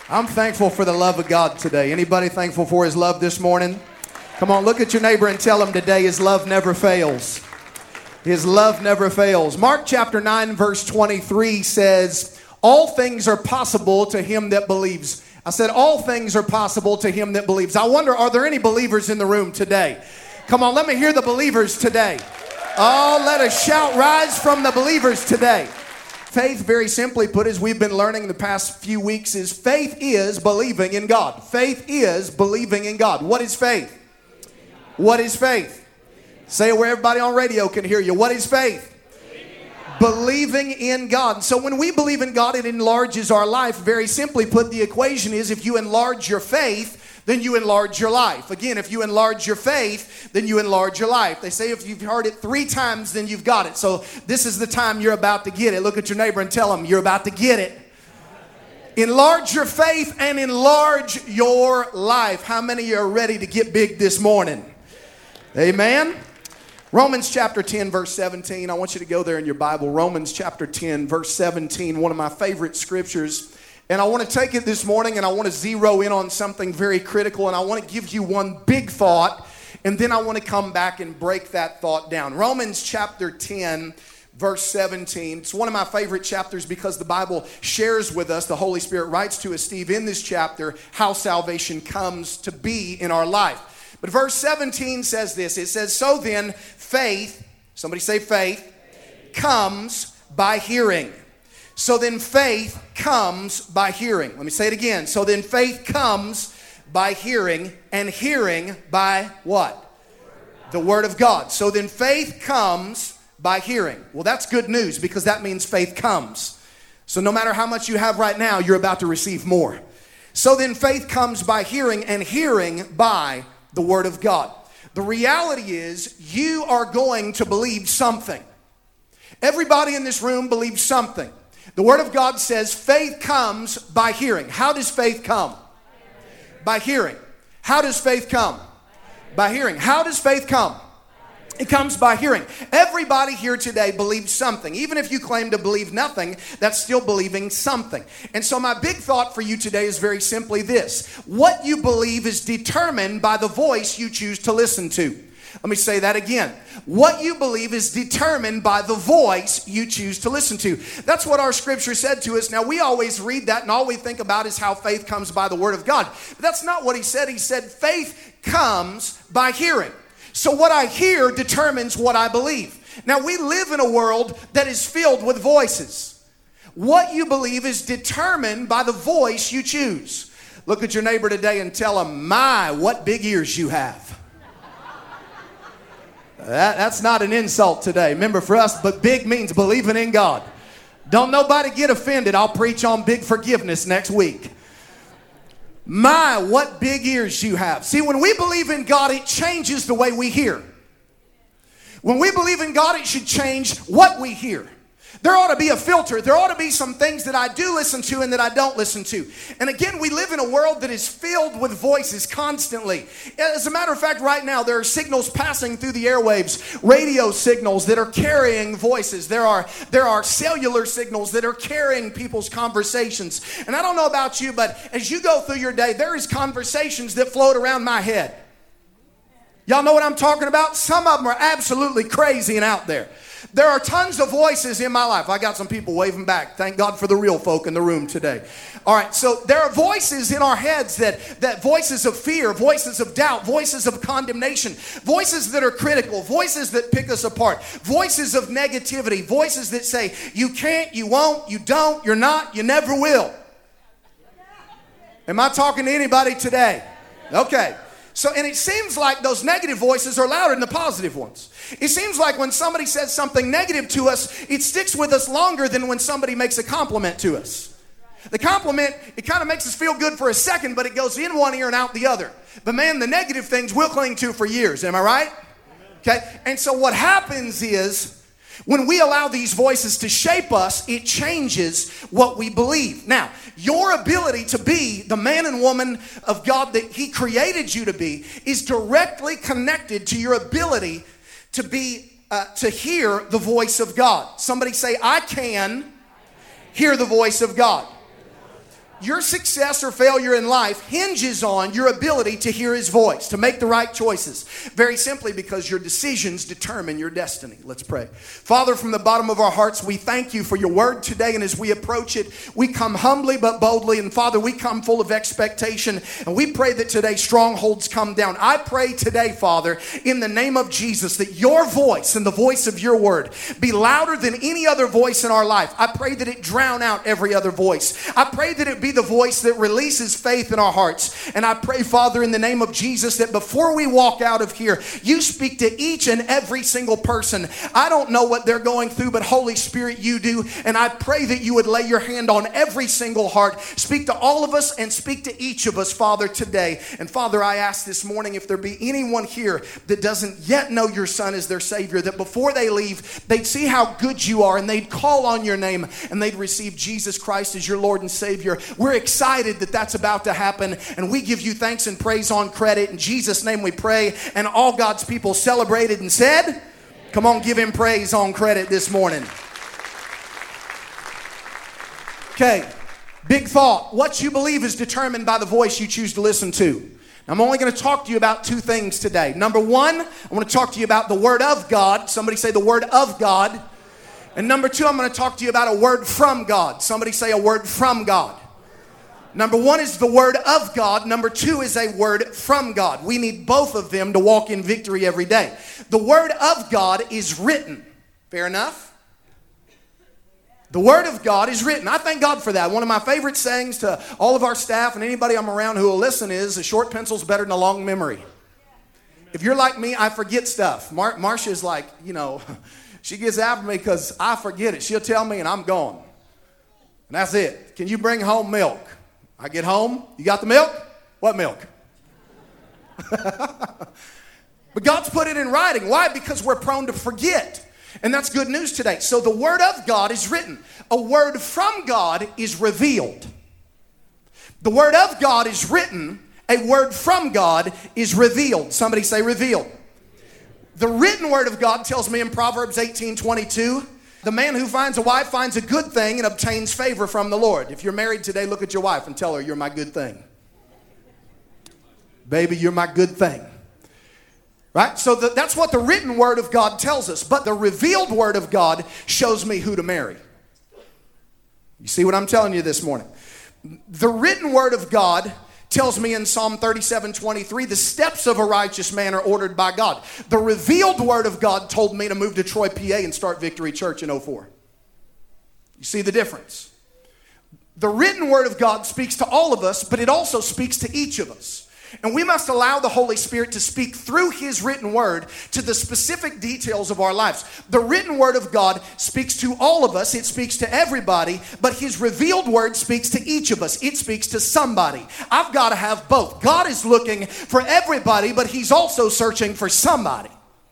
I'm thankful for the love of God today. Anybody thankful for His love this morning? Come on, look at your neighbor and tell him today His love never fails. His love never fails. Mark chapter 9 verse 23 says, all things are possible to him that believes. I said all things are possible to him that believes. I wonder, are there any believers in the room today? Come on, let me hear the believers today. Oh, let a shout rise from the believers today. Faith, very simply put, as we've been learning the past few weeks, is faith is believing in God. Faith is believing in God. What is faith? What is faith? Say it where everybody on radio can hear you. What is faith? Believing in God. So when we believe in God, it enlarges our life. Very simply put, the equation is if you enlarge your faith, then you enlarge your life. Again, if you enlarge your faith, then you enlarge your life. They say if you've heard it 3 times, then you've got it. So this is the time you're about to get it. Look at your neighbor and tell them you're about to get it. Enlarge your faith and enlarge your life. How many of you are ready to get big this morning? Amen. Romans chapter 10 verse 17. I want you to go there in your Bible. Romans chapter 10 verse 17. One of my favorite scriptures. And I want to take it this morning and I want to zero in on something very critical. And I want to give you one big thought. And then I want to come back and break that thought down. Romans chapter 10 verse 17. It's one of my favorite chapters because the Bible shares with us, the Holy Spirit writes to us, Steve, in this chapter, how salvation comes to be in our life. But verse 17 says this. It says, so then faith, somebody say faith, comes by hearing. So then faith comes by hearing. Let me say it again. So then faith comes by hearing, and hearing by what? The Word of God. So then faith comes by hearing. Well, that's good news because that means faith comes. So no matter how much you have right now, you're about to receive more. So then faith comes by hearing, and hearing by the Word of God. The reality is you are going to believe something. Everybody in this room believes something. The Word of God says faith comes by hearing. How does faith come? By hearing. How does faith come? By hearing. How does faith come? It comes by hearing. Everybody here today believes something. Even if you claim to believe nothing, that's still believing something. And so my big thought for you today is very simply this. What you believe is determined by the voice you choose to listen to. Let me say that again. What you believe is determined by the voice you choose to listen to. That's what our scripture said to us. Now, we always read that and all we think about is how faith comes by the Word of God. But that's not what he said. He said faith comes by hearing. So what I hear determines what I believe. Now, we live in a world that is filled with voices. What you believe is determined by the voice you choose. Look at your neighbor today and tell him, my, what big ears you have. That's not an insult today. Remember, for us, but big means believing in God. Don't nobody get offended. I'll preach on big forgiveness next week. My, what big ears you have. See, when we believe in God, it changes the way we hear. When we believe in God, it should change what we hear. There ought to be a filter. There ought to be some things that I do listen to and that I don't listen to. And again, we live in a world that is filled with voices constantly. As a matter of fact, right now, there are signals passing through the airwaves, radio signals that are carrying voices. There are cellular signals that are carrying people's conversations. And I don't know about you, but as you go through your day, there is conversations that float around my head. Y'all know what I'm talking about? Some of them are absolutely crazy and out there. There are tons of voices in my life. I got some people waving back. Thank God for the real folk in the room today. All right, so there are voices in our heads that voices of fear, voices of doubt, voices of condemnation, voices that are critical, voices that pick us apart, voices of negativity, voices that say, you can't, you won't, you don't, you're not, you never will. Am I talking to anybody today? Okay. So, and it seems like those negative voices are louder than the positive ones. It seems like when somebody says something negative to us, it sticks with us longer than when somebody makes a compliment to us. The compliment, it kind of makes us feel good for a second, but it goes in one ear and out the other. But man, the negative things we'll cling to for years. Am I right? Okay. And so what happens is, when we allow these voices to shape us, it changes what we believe. Now, your ability to be the man and woman of God that He created you to be is directly connected to your ability to be to hear the voice of God. Somebody say, I can hear the voice of God. Your success or failure in life hinges on your ability to hear His voice, to make the right choices. Very simply because your decisions determine your destiny. Let's pray. Father, from the bottom of our hearts, we thank You for Your word today. And as we approach it, we come humbly but boldly. And Father, we come full of expectation. And we pray that today strongholds come down. I pray today, Father, in the name of Jesus, that Your voice and the voice of Your word be louder than any other voice in our life. I pray that it drown out every other voice. I pray that it be the voice that releases faith in our hearts. And I pray, Father, in the name of Jesus, that before we walk out of here, You speak to each and every single person. I don't know what they're going through, but Holy Spirit, You do. And I pray that You would lay Your hand on every single heart. Speak to all of us and speak to each of us, Father, today. And Father, I ask this morning, if there be anyone here that doesn't yet know Your Son as their Savior, that before they leave, they'd see how good You are and they'd call on Your name and they'd receive Jesus Christ as your Lord and Savior. We're excited that that's about to happen, and we give You thanks and praise on credit. In Jesus' name we pray, and all God's people celebrated and said, come on, give Him praise on credit this morning. Okay, big thought. What you believe is determined by the voice you choose to listen to. I'm only going to talk to you about two things today. Number one, I want to talk to you about the Word of God. Somebody say the Word of God. And number two, I'm going to talk to you about a word from God. Somebody say a word from God. Number one is the Word of God. Number two is a word from God. We need both of them to walk in victory every day. The Word of God is written. Fair enough? The Word of God is written. I thank God for that. One of my favorite sayings to all of our staff and anybody I'm around who will listen is, a short pencil's better than a long memory. If you're like me, I forget stuff. Marcia's like, she gets after me because I forget it. She'll tell me and I'm gone. And that's it. Can you bring home milk? I get home. You got the milk? What milk? But God's put it in writing. Why? Because we're prone to forget. And that's good news today. So the Word of God is written. A word from God is revealed. The Word of God is written. A word from God is revealed. Somebody say revealed. The written Word of God tells me in Proverbs 18:22, the man who finds a wife finds a good thing and obtains favor from the Lord. If you're married today, look at your wife and tell her, you're my good thing. Baby, you're my good thing. Right? So that's what the written Word of God tells us. But the revealed Word of God shows me who to marry. You see what I'm telling you this morning? The written Word of God tells me in Psalm 37:23, the steps of a righteous man are ordered by God. The revealed Word of God told me to move to Troy, PA and start Victory Church in 2004. You see the difference? The written Word of God speaks to all of us, but it also speaks to each of us. And we must allow the Holy Spirit to speak through His written Word to the specific details of our lives. The written Word of God speaks to all of us. It speaks to everybody. But His revealed Word speaks to each of us. It speaks to somebody. I've got to have both. God is looking for everybody, but He's also searching for somebody.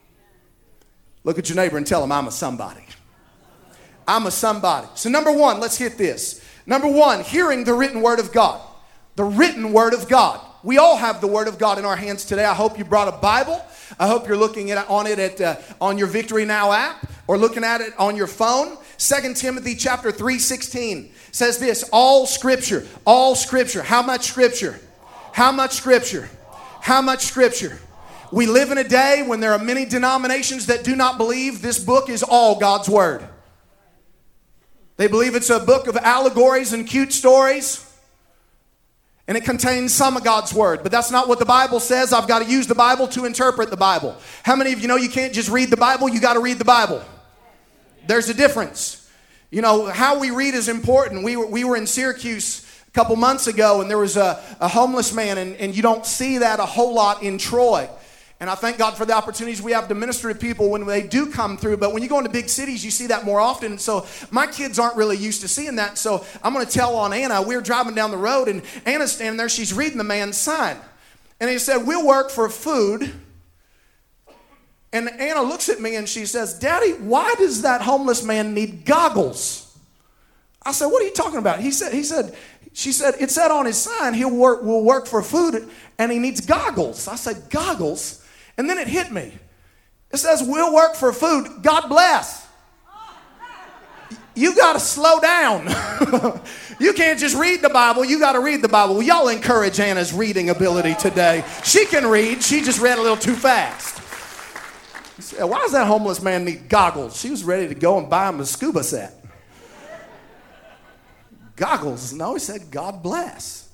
Look at your neighbor and tell him, I'm a somebody. I'm a somebody. So number one, let's hit this. Number one, hearing the written Word of God. The written Word of God. We all have the Word of God in our hands today. I hope you brought a Bible. I hope you're looking on your Victory Now app or looking at it on your phone. 2 Timothy chapter 3:16 says this, all Scripture. How much Scripture? How much Scripture? How much Scripture? We live in a day when there are many denominations that do not believe this book is all God's Word. They believe it's a book of allegories and cute stories. And it contains some of God's Word. But that's not what the Bible says. I've got to use the Bible to interpret the Bible. How many of you know you can't just read the Bible? You got to read the Bible. There's a difference. How we read is important. We were in Syracuse a couple months ago, and there was a homeless man, and you don't see that a whole lot in Troy. And I thank God for the opportunities we have to minister to people when they do come through. But when you go into big cities, you see that more often. And so my kids aren't really used to seeing that. So I'm going to tell on Anna. We were driving down the road, and Anna's standing there. She's reading the man's sign. And he said, we'll work for food. And Anna looks at me, and she says, Daddy, why does that homeless man need goggles? I said, what are you talking about? She said, it said on his sign, we'll work for food, and he needs goggles. I said, goggles? And then it hit me. It says, we'll work for food. God bless. You got to slow down. You can't just read the Bible. You got to read the Bible. Well, y'all encourage Anna's reading ability today. She can read. She just read a little too fast. Why does that homeless man need goggles? She was ready to go and buy him a scuba set. Goggles. No, he said, God bless.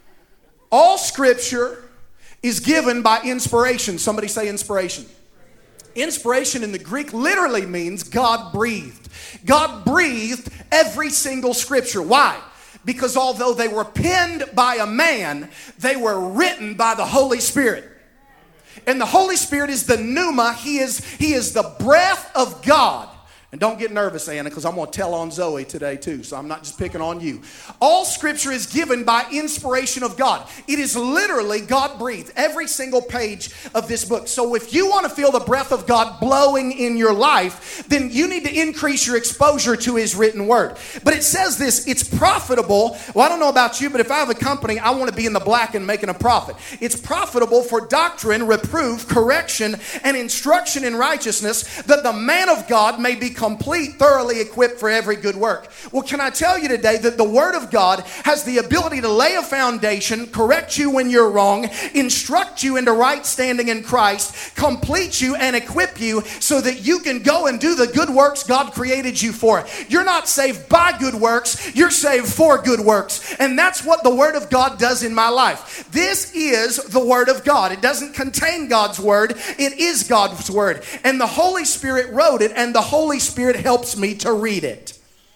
All scripture is given by inspiration. Somebody say inspiration. Inspiration in the Greek literally means God breathed. God breathed every single scripture. Why? Because although they were penned by a man, they were written by the Holy Spirit. And the Holy Spirit is the pneuma. He is the breath of God. And don't get nervous, Anna, because I'm going to tell on Zoe today too, so I'm not just picking on you. All scripture is given by inspiration of God. It is literally God-breathed, every single page of this book. So if you want to feel the breath of God blowing in your life, then you need to increase your exposure to His written word. But it says this, it's profitable. Well, I don't know about you, but if I have a company, I want to be in the black and making a profit. It's profitable for doctrine, reproof, correction, and instruction in righteousness, that the man of God may be complete, thoroughly equipped for every good work. Well, can I tell you today that the Word of God has the ability to lay a foundation, correct you when you're wrong, instruct you into right standing in Christ, complete you and equip you so that you can go and do the good works God created you for. You're not saved by good works, you're saved for good works. And that's what the Word of God does in my life. This is the Word of God. It doesn't contain God's Word, it is God's Word. And the Holy Spirit wrote it, and the Holy Spirit helps me to read it.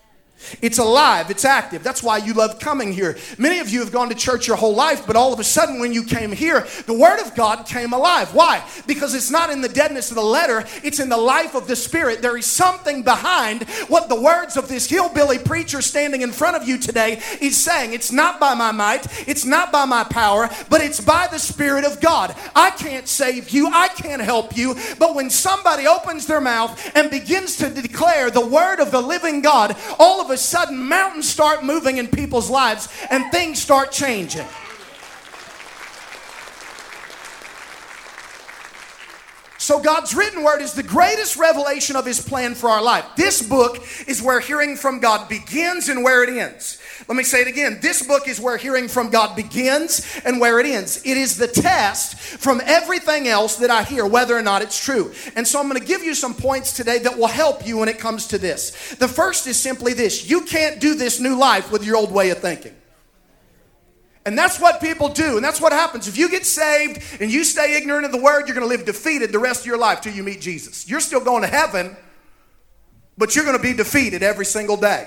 It's alive, it's active. That's why you love coming here. Many of you have gone to church your whole life, but all of a sudden when you came here, the Word of God came alive. Why? Because it's not in the deadness of the letter, it's in the life of the Spirit. There is something behind what the words of this hillbilly preacher standing in front of you today is saying. It's not by my might, it's not by my power, but it's by the Spirit of God. I can't save you, I can't help you, but when somebody opens their mouth and begins to declare the word of the living God, all of a sudden mountains start moving in people's lives and things start changing. So God's written word is the greatest revelation of His plan for our life. This book is where hearing from God begins and where it ends. Let me say it again. This book is where hearing from God begins and where it ends. It is the test from everything else that I hear, whether or not it's true. And so I'm going to give you some points today that will help you when it comes to this. The first is simply this. You can't do this new life with your old way of thinking. And that's what people do. And that's what happens. If you get saved and you stay ignorant of the word, you're going to live defeated the rest of your life till you meet Jesus. You're still going to heaven, but you're going to be defeated every single day.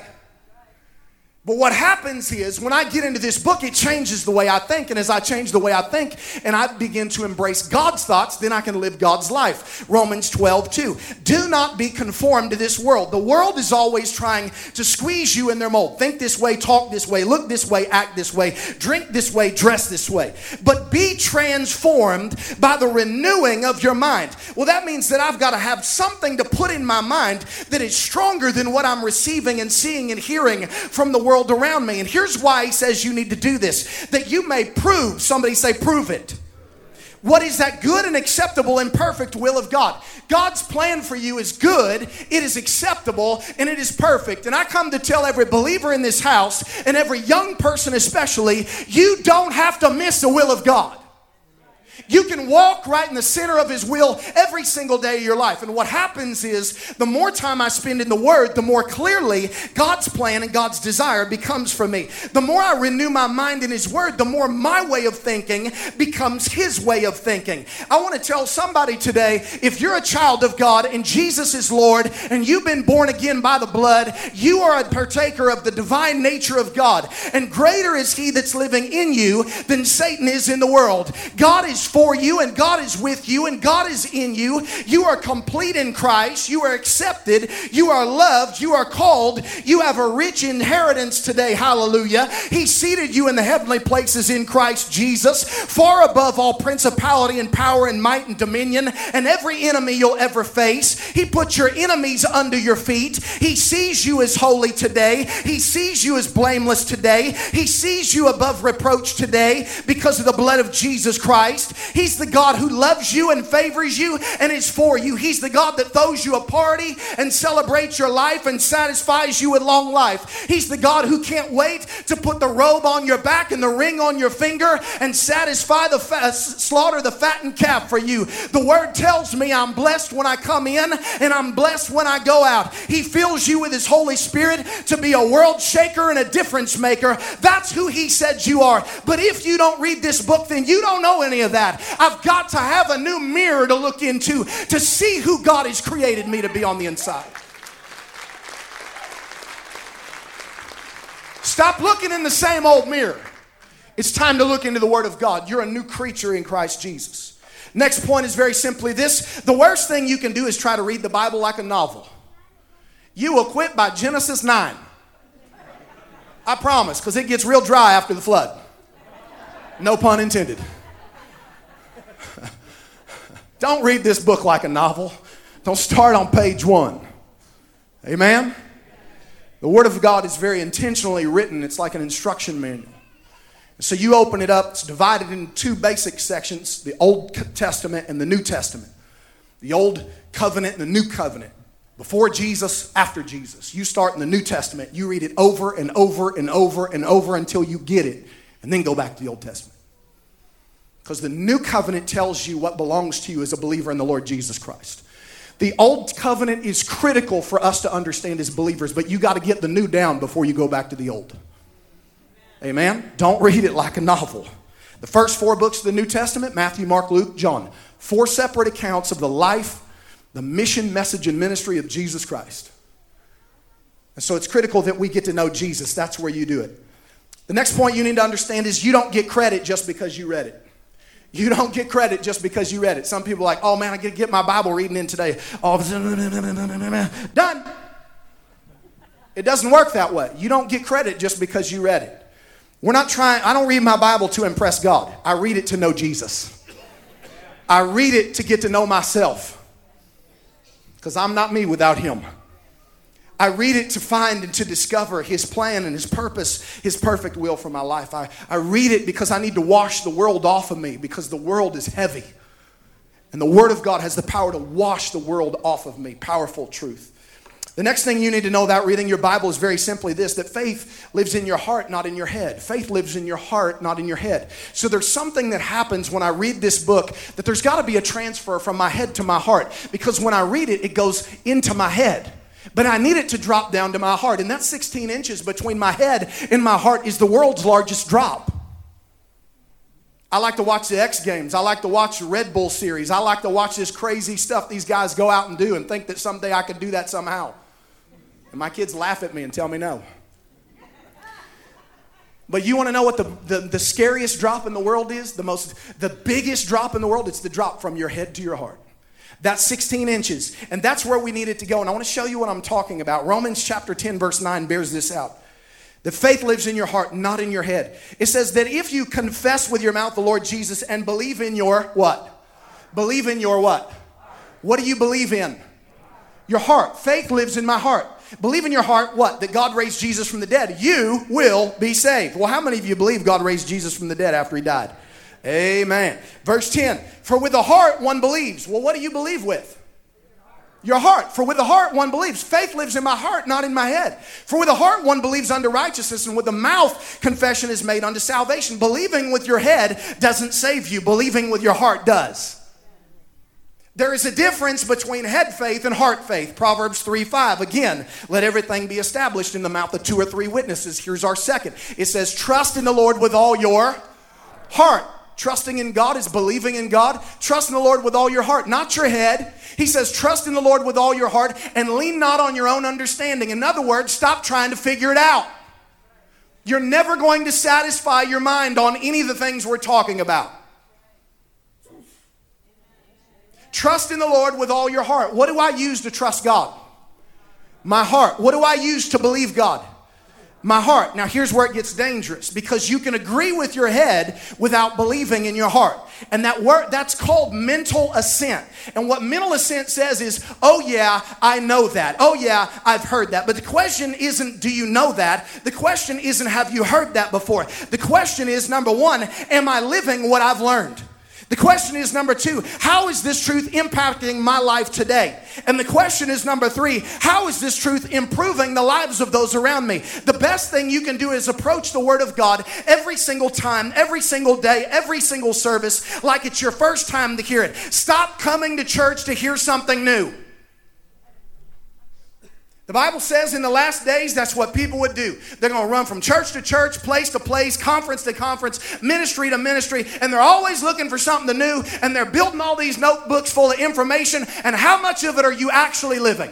But what happens is when I get into this book, it changes the way I think. And as I change the way I think and I begin to embrace God's thoughts, then I can live God's life. Romans 12:2. Do not be conformed to this world. The world is always trying to squeeze you in their mold. Think this way, talk this way, look this way, act this way, drink this way, dress this way. But be transformed by the renewing of your mind. Well, that means that I've got to have something to put in my mind that is stronger than what I'm receiving and seeing and hearing from the world around me. And here's why he says you need to do this, that you may prove, somebody say prove it, what is that good and acceptable and perfect will of God. God's plan for you is good, it is acceptable, and it is perfect. And I come to tell every believer in this house, and every young person especially, you don't have to miss the will of God. You can walk right in the center of His will every single day of your life. And what happens is the more time I spend in the Word, the more clearly God's plan and God's desire becomes for me. The more I renew my mind in His Word, the more my way of thinking becomes His way of thinking. I want to tell somebody today, if you're a child of God and Jesus is Lord and you've been born again by the blood, you are a partaker of the divine nature of God. And greater is He that's living in you than Satan is in the world. God is for you and God is with you and God is in you. You are complete in Christ. You are accepted. You are loved. You are called. You have a rich inheritance today. Hallelujah. He seated you in the heavenly places in Christ Jesus, far above all principality and power and might and dominion and every enemy you'll ever face. He put your enemies under your feet. He sees you as holy today. He sees you as blameless today. He sees you above reproach today because of the blood of Jesus Christ. life. He's the God who loves you and favors you and is for you. He's the God that throws you a party and celebrates your life and satisfies you with long life. He's the God who can't wait to put the robe on your back and the ring on your finger and satisfy slaughter the fattened calf for you. The word tells me I'm blessed when I come in and I'm blessed when I go out. He fills you with his Holy Spirit to be a world shaker and a difference maker. That's who he said you are. But if you don't read this book, then you don't know any of that. I've got to have a new mirror to look into to see who God has created me to be on the inside. Stop looking in the same old mirror. It's time to look into the Word of God. You're a new creature in Christ Jesus. Next point is very simply this. The worst thing you can do is try to read the Bible like a novel. You will quit by Genesis 9. I promise, because it gets real dry after the flood. No pun intended. Don't read this book like a novel. Don't start on page 1. Amen? The Word of God is very intentionally written. It's like an instruction manual. So you open it up. It's divided into 2 basic sections, the Old Testament and the New Testament. The Old Covenant and the New Covenant. Before Jesus, after Jesus. You start in the New Testament. You read it over and over and over and over until you get it. And then go back to the Old Testament. Because the New Covenant tells you what belongs to you as a believer in the Lord Jesus Christ. The Old Covenant is critical for us to understand as believers, but you got to get the new down before you go back to the old. Amen? Don't read it like a novel. The first 4 books of the New Testament, Matthew, Mark, Luke, John. 4 separate accounts of the life, the mission, message, and ministry of Jesus Christ. And so it's critical that we get to know Jesus. That's where you do it. The next point you need to understand is you don't get credit just because you read it. You don't get credit just because you read it. Some people are like, oh man, I get my Bible reading in today. Oh, done. It doesn't work that way. You don't get credit just because you read it. I don't read my Bible to impress God. I read it to know Jesus. I read it to get to know myself. Because I'm not me without him. I read it to find and to discover his plan and his purpose, his perfect will for my life. I read it because I need to wash the world off of me because the world is heavy. And the Word of God has the power to wash the world off of me. Powerful truth. The next thing you need to know about reading your Bible is very simply this, that faith lives in your heart, not in your head. Faith lives in your heart, not in your head. So there's something that happens when I read this book that there's got to be a transfer from my head to my heart. Because when I read it, it goes into my head. But I need it to drop down to my heart. And that 16 inches between my head and my heart is the world's largest drop. I like to watch the X Games. I like to watch the Red Bull series. I like to watch this crazy stuff these guys go out and do and think that someday I could do that somehow. And my kids laugh at me and tell me no. But you want to know what the scariest drop in the world is? The biggest drop in the world? It's the drop from your head to your heart. That's 16 inches. And that's where we need it to go. And I want to show you what I'm talking about. Romans chapter 10 verse 9 bears this out. That faith lives in your heart, not in your head. It says that if you confess with your mouth the Lord Jesus and believe in your what? Believe in your what? What do you believe in? Your heart. Faith lives in my heart. Believe in your heart what? That God raised Jesus from the dead. You will be saved. Well, how many of you believe God raised Jesus from the dead after he died? Amen. Verse 10, for with the heart one believes. Well, what do you believe with? Your heart. For with the heart one believes. Faith lives in my heart, not in my head. For with the heart one believes unto righteousness, and with the mouth confession is made unto salvation. Believing with your head doesn't save you. Believing with your heart does. There is a difference between head faith and heart faith. Proverbs 3:5. Again, let everything be established in the mouth of 2 or 3 witnesses. Here's our second. It says, trust in the Lord with all your heart. Trusting in God is believing in God. Trust in the Lord with all your heart, not your head. He says, trust in the Lord with all your heart and lean not on your own understanding. In other words, stop trying to figure it out. You're never going to satisfy your mind on any of the things we're talking about. Trust in the Lord with all your heart. What do I use to trust God? My heart. What do I use to believe God? My heart. Now here's where it gets dangerous, because you can agree with your head without believing in your heart. And that's called mental assent. And what mental assent says is, oh yeah, I know that. Oh yeah, I've heard that. But the question isn't, do you know that? The question isn't, have you heard that before? The question is, number one, am I living what I've learned? The question is number 2, how is this truth impacting my life today? And the question is number 3, how is this truth improving the lives of those around me? The best thing you can do is approach the Word of God every single time, every single day, every single service, like it's your first time to hear it. Stop coming to church to hear something new. The Bible says in the last days, that's what people would do. They're going to run from church to church, place to place, conference to conference, ministry to ministry, and they're always looking for something new, and they're building all these notebooks full of information, and how much of it are you actually living?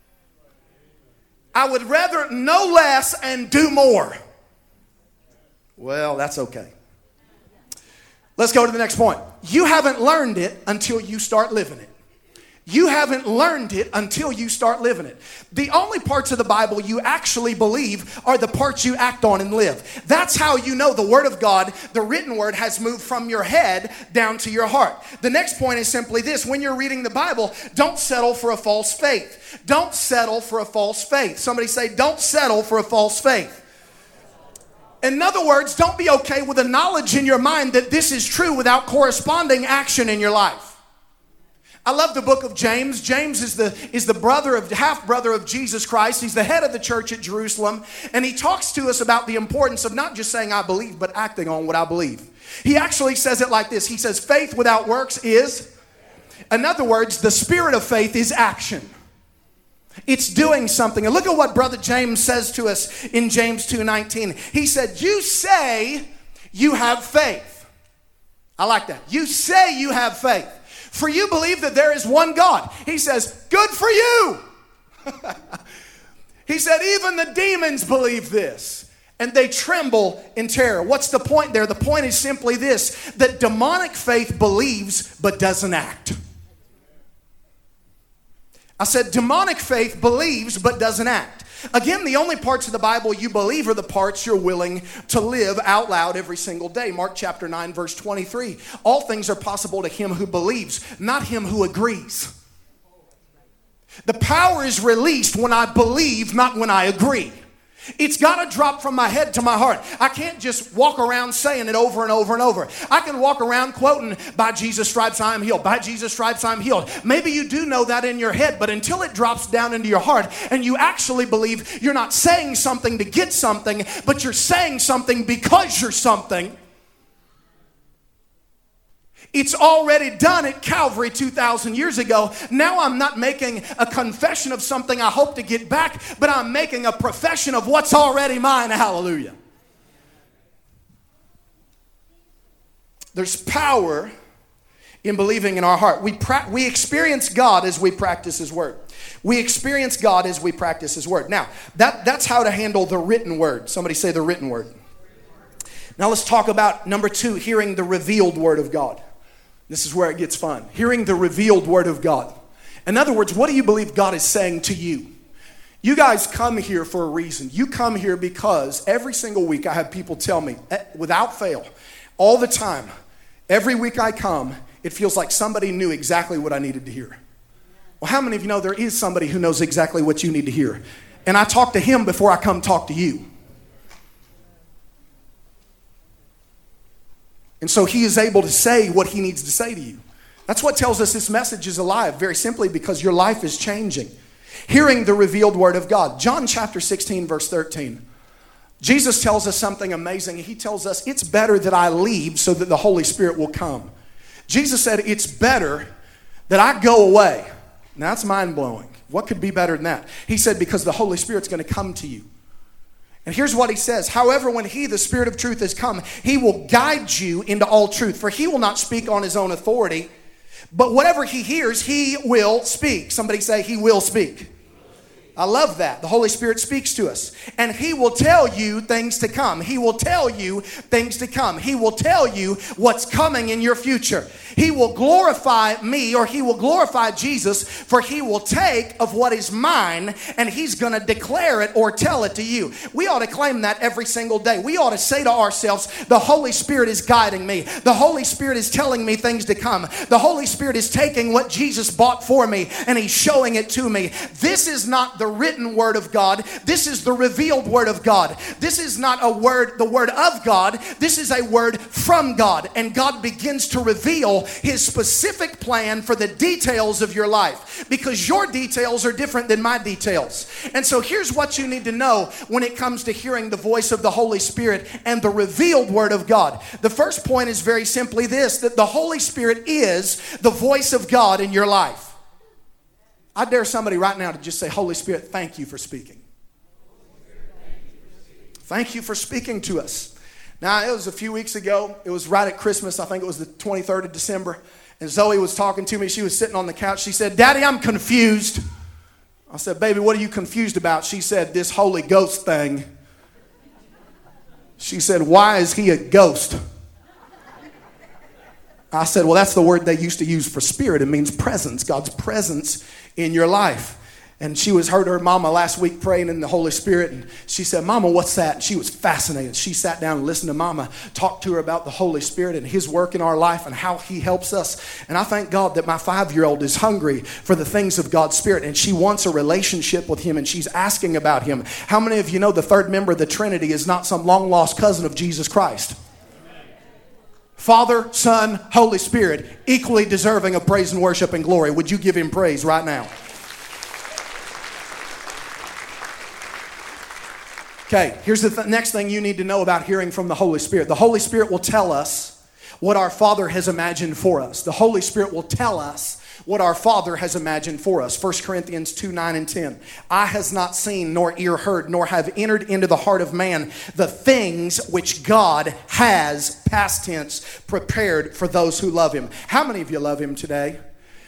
I would rather know less and do more. Well, that's okay. Let's go to the next point. You haven't learned it until you start living it. You haven't learned it until you start living it. The only parts of the Bible you actually believe are the parts you act on and live. That's how you know the Word of God, the written Word, has moved from your head down to your heart. The next point is simply this. When you're reading the Bible, don't settle for a false faith. Don't settle for a false faith. Somebody say, don't settle for a false faith. In other words, don't be okay with the knowledge in your mind that this is true without corresponding action in your life. I love the book of James. James is the half brother of Jesus Christ. He's the head of the church at Jerusalem. And he talks to us about the importance of not just saying I believe, but acting on what I believe. He actually says it like this. He says faith without works is, in other words, the spirit of faith is action. It's doing something. And look at what brother James says to us in James 2:19. He said, you say you have faith. I like that. You say you have faith. For you believe that there is one God. He says, good for you. He said, even the demons believe this, and they tremble in terror. What's the point there? The point is simply this, that demonic faith believes but doesn't act. I said demonic faith believes but doesn't act. Again, the only parts of the Bible you believe are the parts you're willing to live out loud every single day. Mark chapter 9, verse 23. All things are possible to him who believes, not him who agrees. The power is released when I believe, not when I agree. It's got to drop from my head to my heart. I can't just walk around saying it over and over and over. I can walk around quoting, by Jesus' stripes I am healed. By Jesus' stripes I'm healed. Maybe you do know that in your head, but until it drops down into your heart and you actually believe you're not saying something to get something, but you're saying something because you're something. It's already done at Calvary 2,000 years ago. Now I'm not making a confession of something I hope to get back, but I'm making a profession of what's already mine. Hallelujah. There's power in believing in our heart. We experience God as we practice His Word. We experience God as we practice His Word. Now, that's how to handle the written Word. Somebody say the written Word. Now let's talk about number 2, hearing the revealed Word of God. This is where it gets fun. Hearing the revealed Word of God. In other words, what do you believe God is saying to you? You guys come here for a reason. You come here because every single week I have people tell me, without fail, all the time, every week I come, it feels like somebody knew exactly what I needed to hear. Well, how many of you know there is somebody who knows exactly what you need to hear? And I talk to him before I come talk to you. And so he is able to say what he needs to say to you. That's what tells us this message is alive, very simply because your life is changing. Hearing the revealed Word of God. John chapter 16, verse 13. Jesus tells us something amazing. He tells us it's better that I leave so that the Holy Spirit will come. Jesus said it's better that I go away. Now that's mind-blowing. What could be better than that? He said because the Holy Spirit's going to come to you. And here's what he says. However, when he, the Spirit of truth, has come, he will guide you into all truth. For he will not speak on his own authority, but whatever he hears, he will speak. Somebody say, he will speak. I love that. The Holy Spirit speaks to us. And he will tell you things to come. He will tell you things to come. He will tell you what's coming in your future. He will glorify me, or he will glorify Jesus, for he will take of what is mine and he's going to declare it or tell it to you. We ought to claim that every single day. We ought to say to ourselves, the Holy Spirit is guiding me. The Holy Spirit is telling me things to come. The Holy Spirit is taking what Jesus bought for me and he's showing it to me. This is not the written word of God. This is the revealed word of God. This is not a word, the word of God. This is a word from God. And God begins to reveal his specific plan for the details of your life, because your details are different than my details. And so here's what you need to know when it comes to hearing the voice of the Holy Spirit and the revealed word of God. The first point is very simply this, that the Holy Spirit is the voice of God in your life. I dare somebody right now to just say, Holy Spirit, thank you for speaking. Thank you for speaking to us. Now, it was a few weeks ago. It was right at Christmas. I think it was the 23rd of December. And Zoe was talking to me. She was sitting on the couch. She said, Daddy, I'm confused. I said, baby, what are you confused about? She said, this Holy Ghost thing. She said, why is he a ghost? I said, well, that's the word they used to use for spirit. It means presence, God's presence in your life. And she heard her mama last week praying in the Holy Spirit. And she said, Mama, what's that? And she was fascinated. She sat down and listened to Mama talk to her about the Holy Spirit and his work in our life and how he helps us. And I thank God that my 5-year-old is hungry for the things of God's Spirit. And she wants a relationship with him. And she's asking about him. How many of you know the third member of the Trinity is not some long-lost cousin of Jesus Christ? Father, Son, Holy Spirit, equally deserving of praise and worship and glory. Would you give him praise right now? Okay, here's the next thing you need to know about hearing from the Holy Spirit. The Holy Spirit will tell us what our Father has imagined for us. The Holy Spirit will tell us what our Father has imagined for us. 1 Corinthians 2, 9 and 10. Eye has not seen, nor ear heard, nor have entered into the heart of man the things which God has, past tense, prepared for those who love him. How many of you love him today?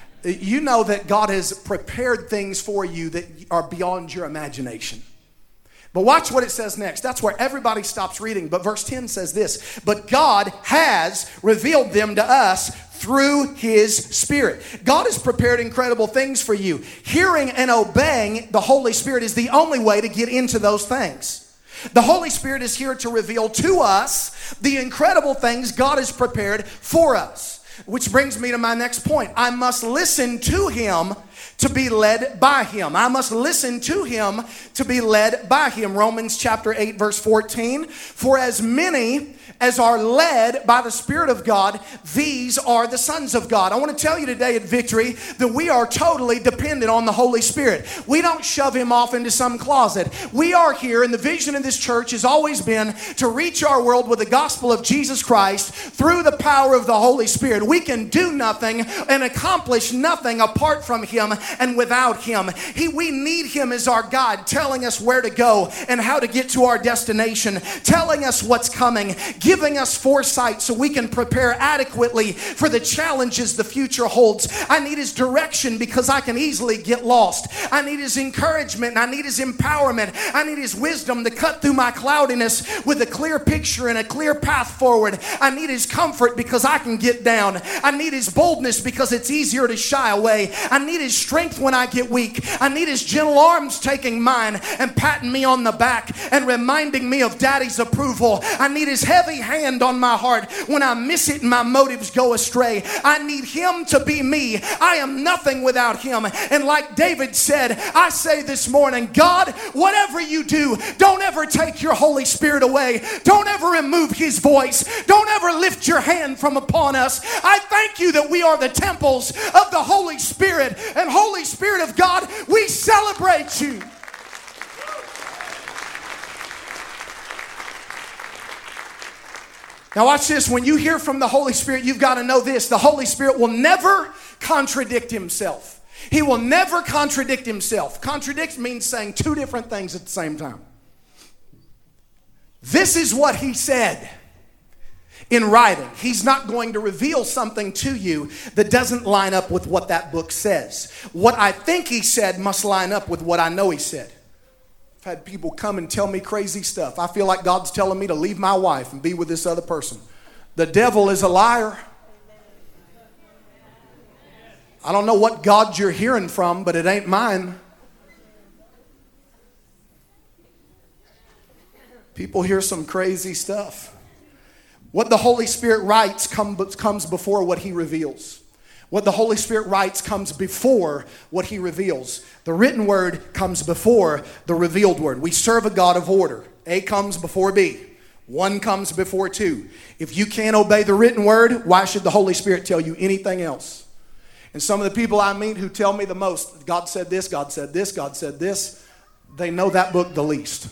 You know that God has prepared things for you that are beyond your imagination. But watch what it says next. That's where everybody stops reading. But verse 10 says this, but God has revealed them to us through his Spirit. God has prepared incredible things for you. Hearing and obeying the Holy Spirit is the only way to get into those things. The Holy Spirit is here to reveal to us the incredible things God has prepared for us. Which brings me to my next point. I must listen to him to be led by him. I must listen to him to be led by him. Romans chapter 8 verse 14. For as many as are led by the Spirit of God, these are the sons of God. I want to tell you today at Victory that we are totally dependent on the Holy Spirit. We don't shove him off into some closet. We are here, and the vision of this church has always been to reach our world with the gospel of Jesus Christ through the power of the Holy Spirit. We can do nothing and accomplish nothing apart from him and without him. We need him as our guide, telling us where to go and how to get to our destination, telling us what's coming, giving us foresight so we can prepare adequately for the challenges the future holds. I need his direction because I can easily get lost. I need his encouragement. I need his empowerment. I need his wisdom to cut through my cloudiness with a clear picture and a clear path forward. I need his comfort because I can get down. I need his boldness because it's easier to shy away. I need his strength when I get weak. I need his gentle arms taking mine and patting me on the back and reminding me of Daddy's approval. I need his heavy hand on my heart when I miss it and my motives go astray. I need him to be me. I am nothing without him. And like David said, I say this morning, God, whatever you do, don't ever take your Holy Spirit away. Don't ever remove his voice. Don't ever lift your hand from upon us. I thank you that we are the temples of the Holy Spirit. And Holy Spirit of God, we celebrate you. Now watch this. When you hear from the Holy Spirit, you've got to know this. The Holy Spirit will never contradict himself. He will never contradict himself. Contradict means saying two different things at the same time. This is what he said in writing. He's not going to reveal something to you that doesn't line up with what that book says. What I think he said must line up with what I know he said. I've had people come and tell me crazy stuff. I feel like God's telling me to leave my wife and be with this other person. The devil is a liar. I don't know what God you're hearing from, but it ain't mine. People hear some crazy stuff. What the Holy Spirit writes comes before what he reveals. What the Holy Spirit writes comes before what he reveals. The written word comes before the revealed word. We serve a God of order. A comes before B. 1 comes before 2. If you can't obey the written word, why should the Holy Spirit tell you anything else? And some of the people I meet who tell me the most, God said this, God said this, God said this, they know that book the least.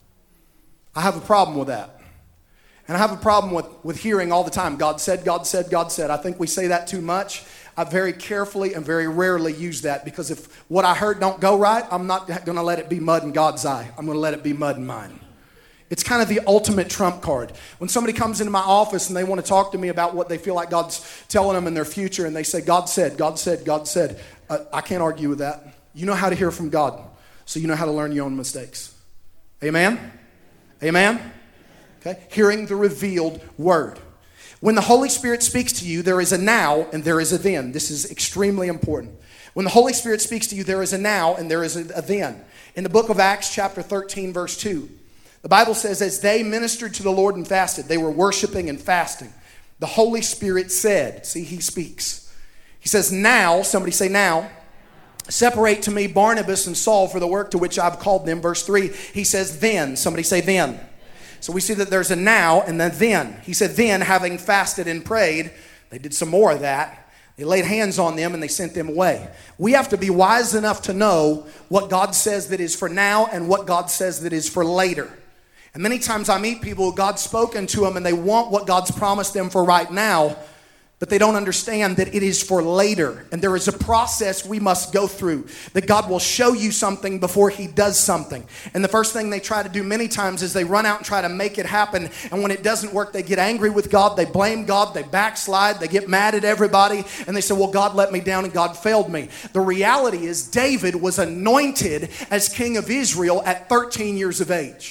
I have a problem with that. And I have a problem with hearing all the time, God said, God said, God said. I think we say that too much. I very carefully and very rarely use that, because if what I heard don't go right, I'm not going to let it be mud in God's eye. I'm going to let it be mud in mine. It's kind of the ultimate trump card. When somebody comes into my office and they want to talk to me about what they feel like God's telling them in their future, and they say, God said, God said, God said, I can't argue with that. You know how to hear from God, so you know how to learn your own mistakes. Amen? Amen? Okay? Hearing the revealed word. When the Holy Spirit speaks to you, there is a now and there is a then. This is extremely important. When the Holy Spirit speaks to you, there is a now and there is a then. In the book of Acts, chapter 13, verse 2, the Bible says, as they ministered to the Lord and fasted, they were worshiping and fasting. The Holy Spirit said, see, he speaks. He says, now, somebody say now, separate to me Barnabas and Saul for the work to which I've called them. Verse 3, he says, then, somebody say then. So we see that there's a now and a then. He said, then, having fasted and prayed, they did some more of that. They laid hands on them and they sent them away. We have to be wise enough to know what God says that is for now and what God says that is for later. And many times I meet people who God's spoken to them and they want what God's promised them for right now, but they don't understand that it is for later. And there is a process we must go through, that God will show you something before he does something. And the first thing they try to do many times is they run out and try to make it happen. And when it doesn't work, they get angry with God. They blame God. They backslide. They get mad at everybody. And they say, well, God let me down and God failed me. The reality is David was anointed as king of Israel at 13 years of age.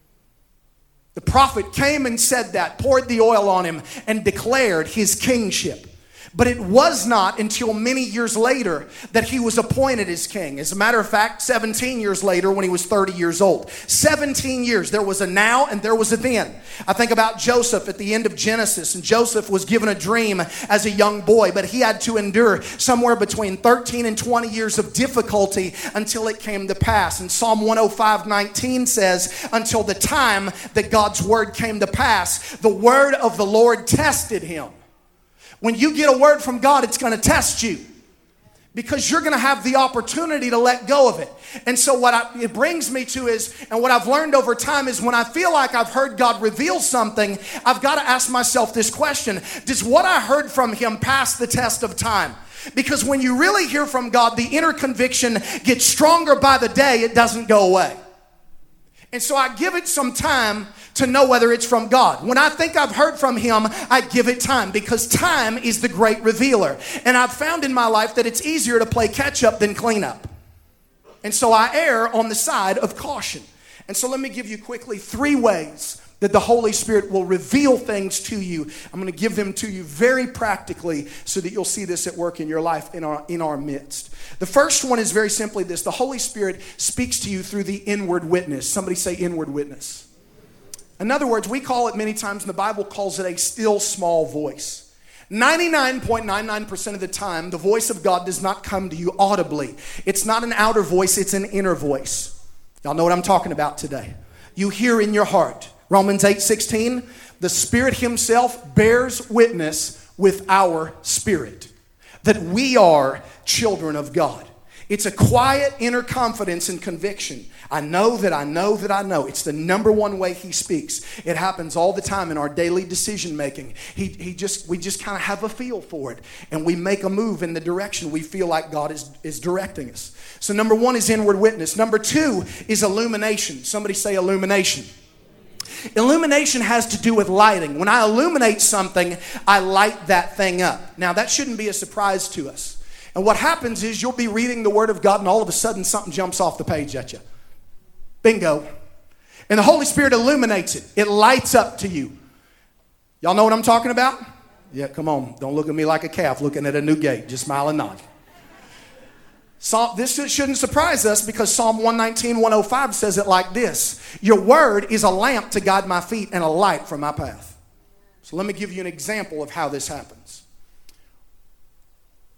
The prophet came and said that, poured the oil on him, and declared his kingship. But it was not until many years later that he was appointed as king. As a matter of fact, 17 years later when he was 30 years old. 17 years. There was a now and there was a then. I think about Joseph at the end of Genesis. And Joseph was given a dream as a young boy, but he had to endure somewhere between 13 and 20 years of difficulty until it came to pass. And Psalm 105:19 says, until the time that God's word came to pass, the word of the Lord tested him. When you get a word from God, it's going to test you, because you're going to have the opportunity to let go of it. And so it brings me to is, and what I've learned over time is, when I feel like I've heard God reveal something, I've got to ask myself this question: does what I heard from him pass the test of time? Because when you really hear from God, the inner conviction gets stronger by the day. It doesn't go away. And so I give it some time to know whether it's from God. When I think I've heard from him, I give it time, because time is the great revealer. And I've found in my life that it's easier to play catch up than clean up. And so I err on the side of caution. And so let me give you quickly 3 ways that the Holy Spirit will reveal things to you. I'm going to give them to you very practically so that you'll see this at work in your life, in our midst. The first one is very simply this: the Holy Spirit speaks to you through the inward witness. Somebody say inward witness. In other words, we call it many times, and the Bible calls it a still small voice. 99.99% of the time, the voice of God does not come to you audibly. It's not an outer voice, it's an inner voice. Y'all know what I'm talking about today. You hear in your heart. Romans 8:16, the Spirit himself bears witness with our spirit that we are children of God. It's a quiet inner confidence and conviction. I know that I know that I know. It's the number one way he speaks. It happens all the time in our daily decision making. We just kind of have a feel for it, and we make a move in the direction we feel like God is directing us. So number 1 is inward witness. Number 2 is illumination. Somebody say illumination. Illumination has to do with lighting. When I illuminate something, I light that thing up. Now, that shouldn't be a surprise to us. And what happens is you'll be reading the Word of God, and all of a sudden something jumps off the page at you. Bingo. And the Holy Spirit illuminates it. It lights up to you. Y'all know what I'm talking about? Yeah, come on. Don't look at me like a calf looking at a new gate. Just smile and nod. This shouldn't surprise us, because Psalm 119:105 says it like this: your word is a lamp to guide my feet and a light for my path. So let me give you an example of how this happens.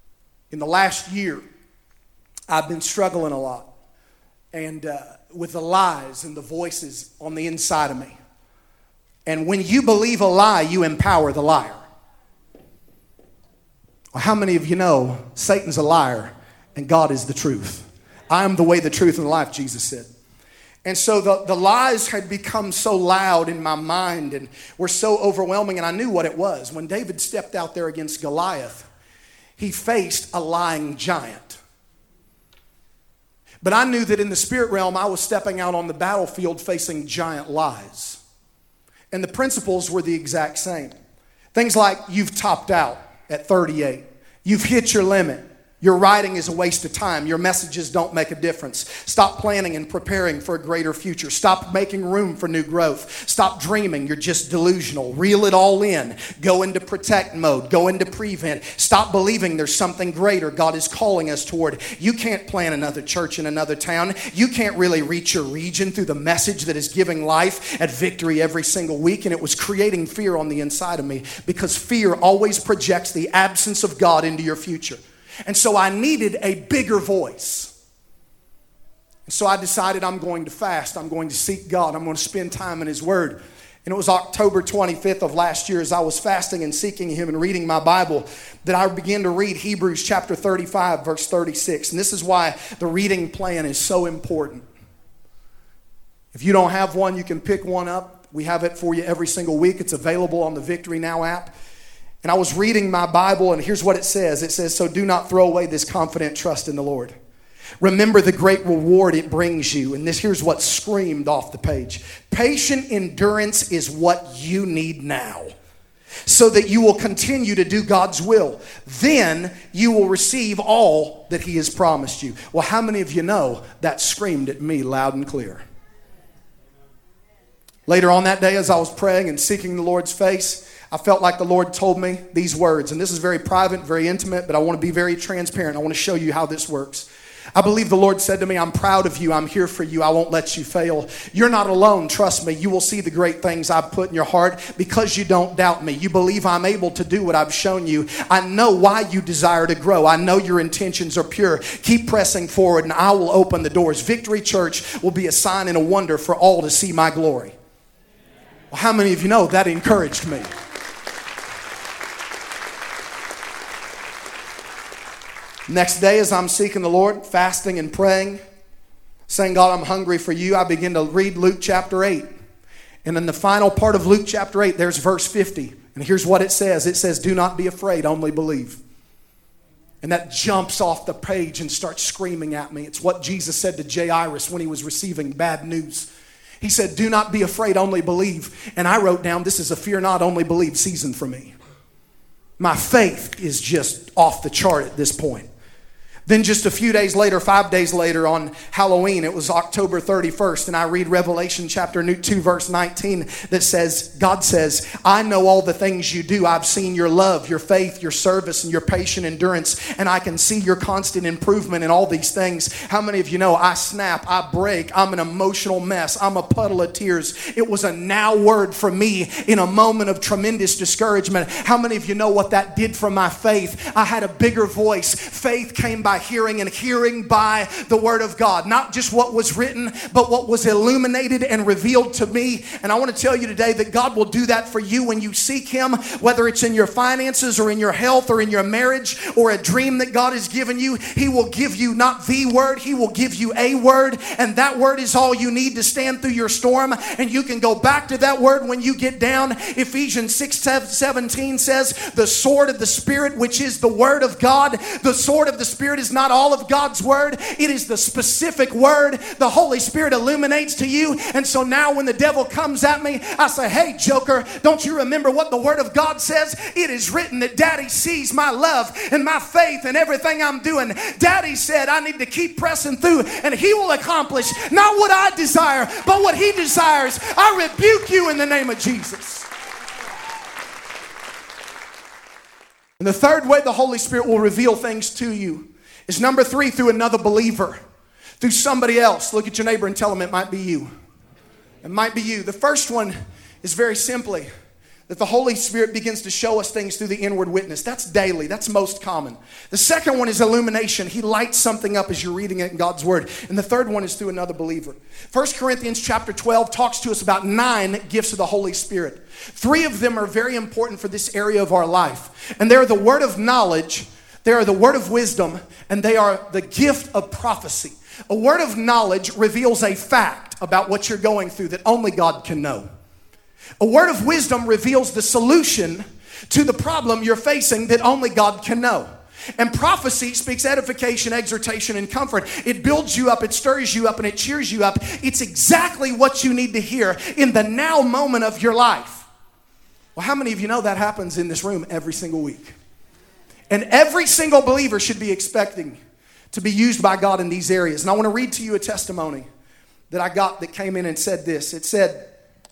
In the last year, I've been struggling a lot and with the lies and the voices on the inside of me. And when you believe a lie, you empower the liar. Well, how many of you know Satan's a liar and God is the truth? I am the way, the truth, and the life, Jesus said. And so the lies had become so loud in my mind and were so overwhelming, and I knew what it was. When David stepped out there against Goliath, he faced a lying giant. But I knew that in the spirit realm, I was stepping out on the battlefield facing giant lies. And the principles were the exact same. Things like, you've topped out at 38. You've hit your limit. Your writing is a waste of time. Your messages don't make a difference. Stop planning and preparing for a greater future. Stop making room for new growth. Stop dreaming. You're just delusional. Reel it all in. Go into protect mode. Go into prevent. Stop believing there's something greater God is calling us toward. You can't plant another church in another town. You can't really reach your region through the message that is giving life at Victory every single week. And it was creating fear on the inside of me, because fear always projects the absence of God into your future. And so I needed a bigger voice. And so I decided I'm going to fast. I'm going to seek God. I'm going to spend time in His Word. And it was October 25th of last year, as I was fasting and seeking Him and reading my Bible, that I began to read Hebrews chapter 35, verse 36. And this is why the reading plan is so important. If you don't have one, you can pick one up. We have it for you every single week. It's available on the Victory Now app. And I was reading my Bible, and here's what it says. It says, so do not throw away this confident trust in the Lord. Remember the great reward it brings you. And here's what screamed off the page. Patient endurance is what you need now, so that you will continue to do God's will. Then you will receive all that He has promised you. Well, how many of you know that screamed at me loud and clear? Later on that day, as I was praying and seeking the Lord's face, I felt like the Lord told me these words. And this is very private, very intimate, but I want to be very transparent. I want to show you how this works. I believe the Lord said to me, I'm proud of you. I'm here for you. I won't let you fail. You're not alone. Trust me. You will see the great things I've put in your heart because you don't doubt me. You believe I'm able to do what I've shown you. I know why you desire to grow. I know your intentions are pure. Keep pressing forward and I will open the doors. Victory Church will be a sign and a wonder for all to see my glory. Well, how many of you know that encouraged me? Next day, as I'm seeking the Lord, fasting and praying, saying, God, I'm hungry for you, I begin to read Luke chapter 8. And in the final part of Luke chapter 8, there's verse 50. And here's what it says. It says, do not be afraid, only believe. And that jumps off the page and starts screaming at me. It's what Jesus said to Jairus when he was receiving bad news. He said, do not be afraid, only believe. And I wrote down, this is a fear not, only believe season for me. My faith is just off the chart at this point. Then just a few days later, 5 days later on Halloween, it was October 31st, and I read Revelation chapter 2, verse 19 that says, God says, I know all the things you do. I've seen your love, your faith, your service, and your patient endurance, and I can see your constant improvement in all these things. How many of you know I snap, I break, I'm an emotional mess, I'm a puddle of tears. It was a now word for me in a moment of tremendous discouragement. How many of you know what that did for my faith? I had a bigger voice. Faith came by hearing, and hearing by the Word of God. Not just what was written, but what was illuminated and revealed to me. And I want to tell you today that God will do that for you when you seek Him, whether it's in your finances or in your health or in your marriage or a dream that God has given you. He will give you not the word, He will give you a word, and that word is all you need to stand through your storm. And you can go back to that word when you get down. Ephesians 6:17 says, the sword of the Spirit, which is the Word of God. The sword of the Spirit is not all of God's word. It is the specific word the Holy Spirit illuminates to you. And so now when the devil comes at me, I say, hey, joker, don't you remember what the Word of God says? It is written that Daddy sees my love and my faith and everything I'm doing. Daddy said I need to keep pressing through, and He will accomplish not what I desire, but what He desires. I rebuke you in the name of Jesus. And the third way the Holy Spirit will reveal things to you is number 3, through another believer, through somebody else. Look at your neighbor and tell them it might be you. It might be you. The first one is very simply that the Holy Spirit begins to show us things through the inward witness. That's daily. That's most common. The second one is illumination. He lights something up as you're reading it in God's Word. And the third one is through another believer. 1 Corinthians chapter 12 talks to us about 9 gifts of the Holy Spirit. 3 of them are very important for this area of our life. And they're the word of knowledge, they are the word of wisdom, and they are the gift of prophecy. A word of knowledge reveals a fact about what you're going through that only God can know. A word of wisdom reveals the solution to the problem you're facing that only God can know. And prophecy speaks edification, exhortation, and comfort. It builds you up, it stirs you up, and it cheers you up. It's exactly what you need to hear in the now moment of your life. Well, how many of you know that happens in this room every single week? And every single believer should be expecting to be used by God in these areas. And I want to read to you a testimony that I got that came in and said this. It said,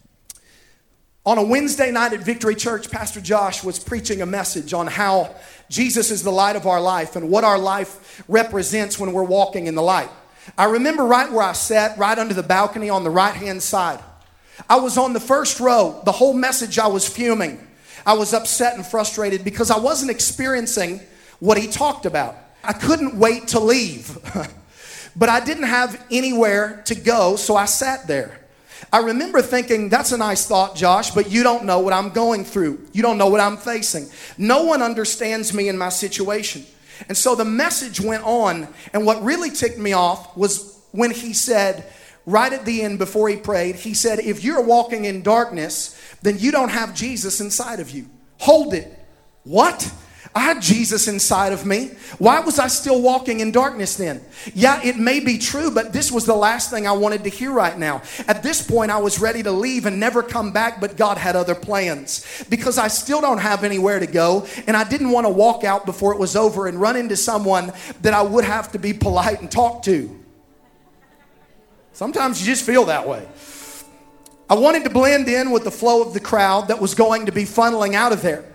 on a Wednesday night at Victory Church, Pastor Josh was preaching a message on how Jesus is the light of our life and what our life represents when we're walking in the light. I remember right where I sat, right under the balcony on the right-hand side. I was on the first row. The whole message, I was fuming. I was upset and frustrated because I wasn't experiencing what he talked about. I couldn't wait to leave, but I didn't have anywhere to go, so I sat there. I remember thinking, that's a nice thought, Josh, but you don't know what I'm going through. You don't know what I'm facing. No one understands me in my situation. And so the message went on, and what really ticked me off was when he said, right at the end before he prayed, he said, if you're walking in darkness, then you don't have Jesus inside of you. Hold it. What? I had Jesus inside of me. Why was I still walking in darkness then? Yeah, it may be true, but this was the last thing I wanted to hear right now. At this point, I was ready to leave and never come back, but God had other plans. Because I still don't have anywhere to go, and I didn't want to walk out before it was over and run into someone that I would have to be polite and talk to. Sometimes you just feel that way. I wanted to blend in with the flow of the crowd that was going to be funneling out of there.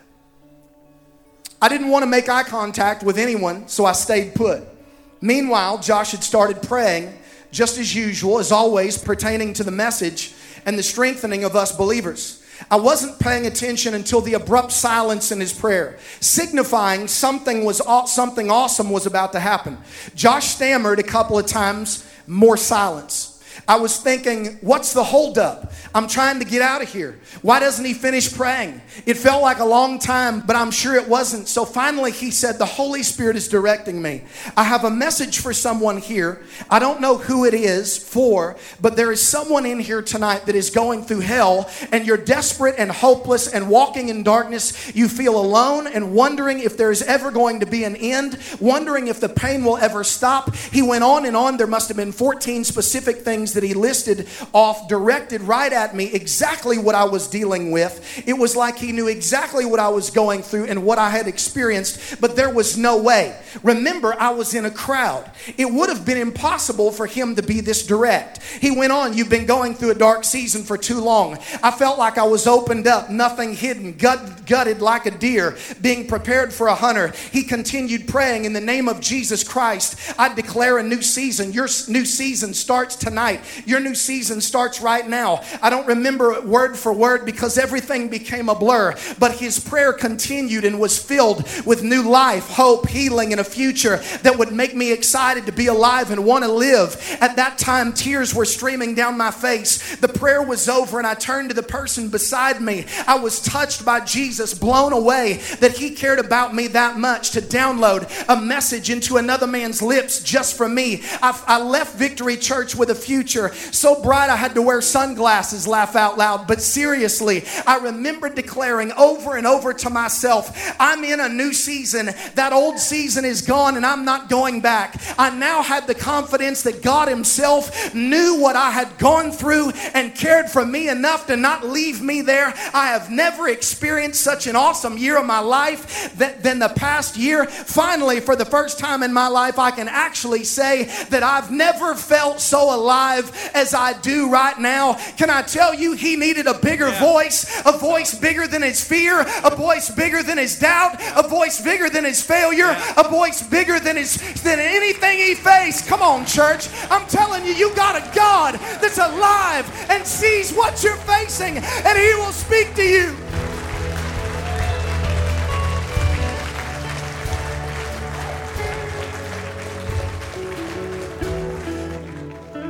I didn't want to make eye contact with anyone, so I stayed put. Meanwhile, Josh had started praying, just as usual, as always, pertaining to the message and the strengthening of us believers. I wasn't paying attention until the abrupt silence in his prayer, signifying something awesome was about to happen. Josh stammered a couple of times, more silence. I was thinking, what's the holdup? I'm trying to get out of here. Why doesn't he finish praying? It felt like a long time, but I'm sure it wasn't. So finally he said, the Holy Spirit is directing me. I have a message for someone here. I don't know who it is for, but there is someone in here tonight that is going through hell, and you're desperate and hopeless and walking in darkness. You feel alone and wondering if there's ever going to be an end, wondering if the pain will ever stop. He went on and on. There must have been 14 specific things that he listed off, directed right at me exactly what I was dealing with. It was like he knew exactly what I was going through and what I had experienced, but there was no way. Remember, I was in a crowd. It would have been impossible for him to be this direct. He went on, you've been going through a dark season for too long. I felt like I was opened up, nothing hidden, gutted like a deer, being prepared for a hunter. He continued praying, in the name of Jesus Christ, I declare a new season. Your new season starts tonight. Your new season starts right now. I don't remember it word for word because everything became a blur, but his prayer continued and was filled with new life, hope, healing, and a future that would make me excited to be alive and want to live. At that time, tears were streaming down my face. The prayer was over and I turned to the person beside me. I was touched by Jesus, blown away that he cared about me that much to download a message into another man's lips just for me. I left Victory Church with a future so bright I had to wear sunglasses, laugh out loud. But seriously, I remember declaring over and over to myself, I'm in a new season. That old season is gone and I'm not going back. I now had the confidence that God himself knew what I had gone through and cared for me enough to not leave me there. I have never experienced such an awesome year of my life than the past year. Finally, for the first time in my life, I can actually say that I've never felt so alive as I do right now. Can I tell you, he needed a bigger voice, a voice bigger than his fear, a voice bigger than his doubt, a voice bigger than his failure, a voice bigger than anything he faced. Come on, church. I'm telling you, you got a God that's alive and sees what you're facing, and he will speak to you.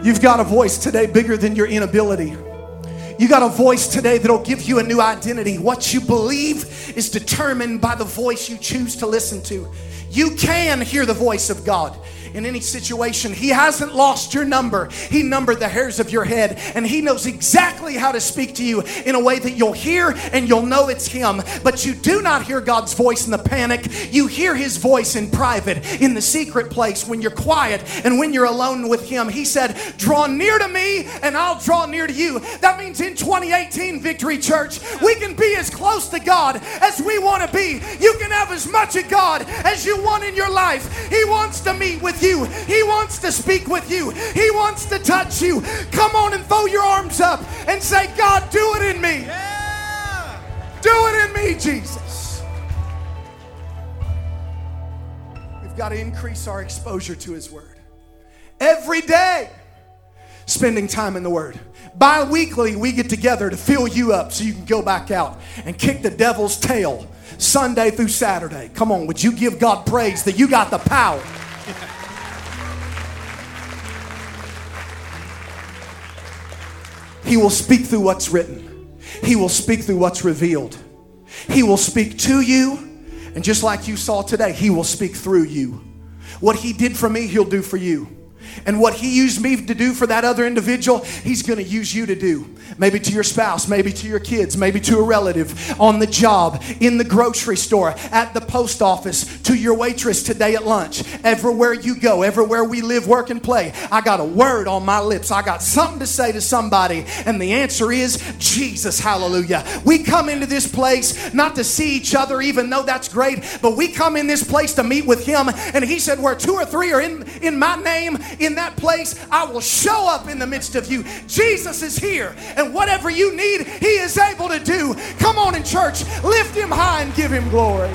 You've got a voice today bigger than your inability. You got a voice today that'll give you a new identity. What you believe is determined by the voice you choose to listen to. You can hear the voice of God in any situation. He hasn't lost your number. He numbered the hairs of your head, and He knows exactly how to speak to you in a way that you'll hear and you'll know it's Him. But you do not hear God's voice in the panic. You hear His voice in private, in the secret place, when you're quiet and when you're alone with Him. He said, draw near to me and I'll draw near to you. That means in 2018, Victory Church, we can be as close to God as we want to be. You can have as much of God as you want in your life. He wants to meet with you. He wants to speak with you. He wants to touch you. Come on and throw your arms up and say, God, do it in me. Yeah. Do it in me, Jesus. We've got to increase our exposure to His Word. Every day, spending time in the Word. Bi-weekly, we get together to fill you up so you can go back out and kick the devil's tail Sunday through Saturday. Come on, would you give God praise that you got the power? He will speak through what's written. He will speak through what's revealed. He will speak to you, and just like you saw today, He will speak through you. What He did for me, He'll do for you. And what He used me to do for that other individual, He's going to use you to do. Maybe to your spouse, maybe to your kids, maybe to a relative, on the job, in the grocery store, at the post office, to your waitress today at lunch. Everywhere you go, everywhere we live, work, and play, I got a word on my lips. I got something to say to somebody. And the answer is Jesus. Hallelujah. We come into this place not to see each other, even though that's great, but we come in this place to meet with Him. And He said, where two or three are in my name, in that place, I will show up in the midst of you. Jesus is here, and whatever you need, He is able to do. Come on in, church, lift Him high and give Him glory.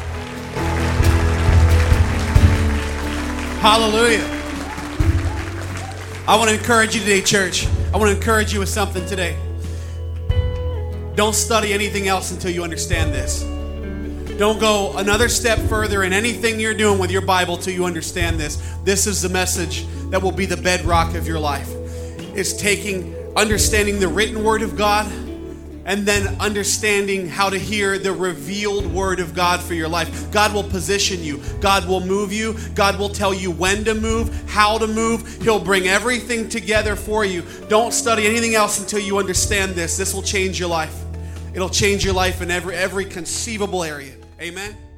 Hallelujah. I want to encourage you today, church. I want to encourage you with something today. Don't study anything else until you understand this. Don't go another step further in anything you're doing with your Bible till you understand this. This is the message that will be the bedrock of your life. It's understanding the written Word of God, and then understanding how to hear the revealed Word of God for your life. God will position you. God will move you. God will tell you when to move, how to move. He'll bring everything together for you. Don't study anything else until you understand this. This will change your life. It'll change your life in every conceivable area. Amen.